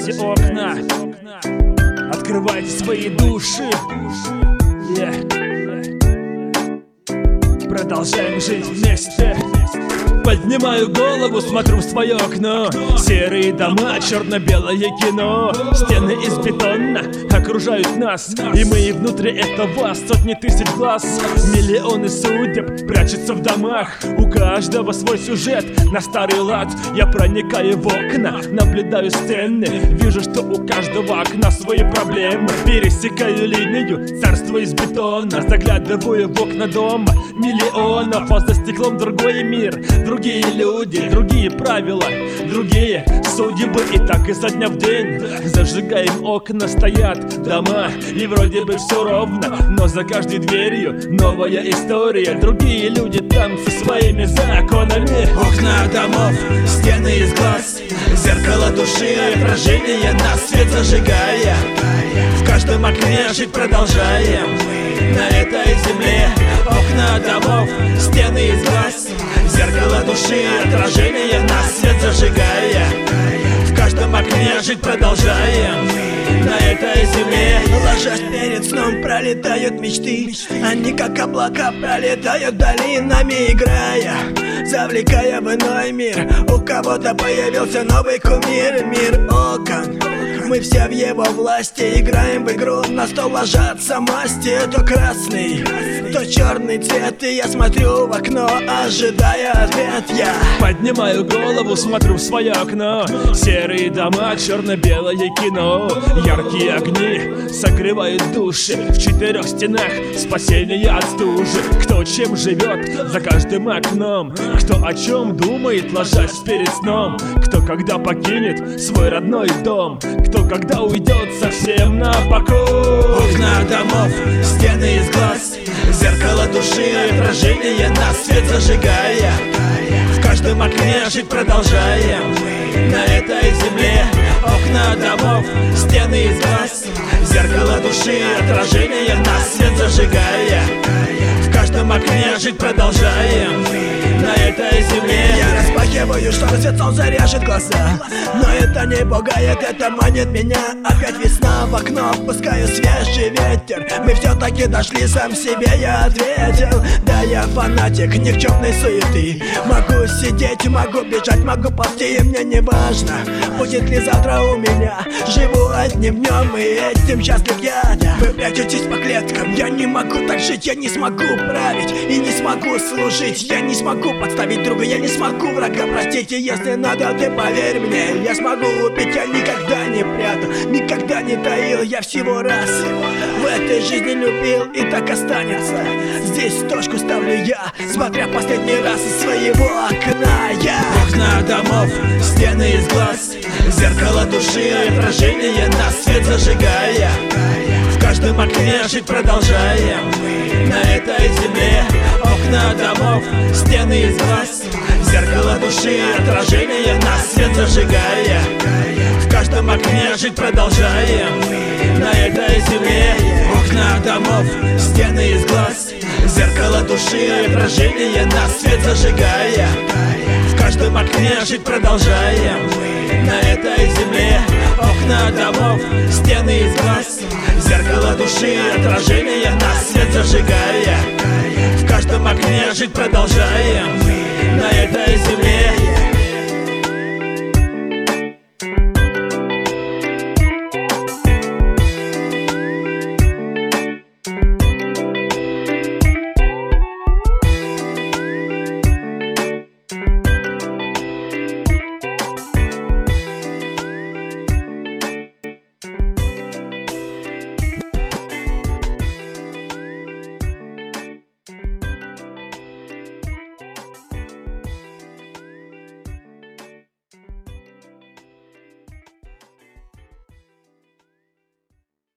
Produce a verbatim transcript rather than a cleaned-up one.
Открывайте окна, открывайте свои души. Yeah. Продолжаем жить вместе. Поднимаю голову, смотрю в свое окно. Серые дома, черно-белое кино. Стены из бетона окружают нас, и мы внутри этого сотни тысяч глаз. Миллионы судеб прячутся в домах. У каждого свой сюжет на старый лад. Я проникаю в окна, наблюдаю сцены. Вижу, что у каждого окна свои проблемы. Пересекаю линию царства из бетона. Заглядываю в окна дома миллионов, а за стеклом другой мир. Другие люди, другие правила, другие судьбы. И так изо дня в день зажигаем окна, стоят дома, и вроде бы все ровно, но за каждой дверью новая история. Другие люди там со своими законами. Окна домов, стены из глаз, зеркало души, отражение нас, свет зажигая. В каждом окне жить продолжаем на этой земле. Окна домов, стены из глаз, зеркало души, отражение нас, свет зажигая. В каждом окне жить продолжаем на этой земле. Ложась перед сном, пролетают мечты. Они как облака пролетают долинами, играя, завлекая в иной мир. У кого-то появился новый кумир. Мир окон, мы все в его власти. Играем в игру, на стол ложатся масти. То красный, то черный цвет, и я смотрю в окно, ожидая ответ. Я поднимаю голову, смотрю в свое окно. Серые дома, черно-белое кино. Яркие огни согревают души. В четырех стенах спасение от стужи. Кто чем живет за каждым окном, кто о чем думает, ложась перед сном. Кто когда покинет свой родной дом, кто когда уйдет совсем на покой. Окна домов, стены из глаз, зеркало души, отражение нас, свет зажигая. В каждом окне жить продолжаем на этой земле. Окна домов, стены из глаз, зеркало души, отражение нас, свет зажигая. В каждом окне жить продолжаем на этой земле. Я распахиваю шторы, свет солнца режет глаза, но это не пугает, это манит меня. Опять весна, в окно впускаю свежий ветер. Мы все-таки дошли, сам себе я ответил. Да, я фанатик никчемной суеты. Могу сидеть, могу бежать, могу ползти, и мне не важно, будет ли завтра у меня. Живу одним днем, и этим счастлив я. Вы прячетесь по клеткам, я не могу так жить. Я не смогу править и не смогу служить. Я не смогу подставить друга, я не смогу врага простить. И если надо, ты поверь мне, я смогу убить. Я никогда не прятал, никогда не таил. Я всего раз в этой жизни любил, и так останется. Здесь точку ставлю я, смотря последний раз из своего окна. Я окна домов, стены из глаз, зеркало души, отражение нас, свет зажигая. В каждом окне жить продолжаем на этой земле. Окна домов, стены из глаз, зеркало души, отражение нас, свет зажигая. В каждом окне жить продолжаем на этой земле. Окна домов, стены из глаз, зеркало души, отражение нас, свет зажигая. В каждом окне жить продолжаем на этой земле. Окна домов, стены из глаз, зеркало души, отражение нас, свет зажигая. В каждом окне жить продолжаем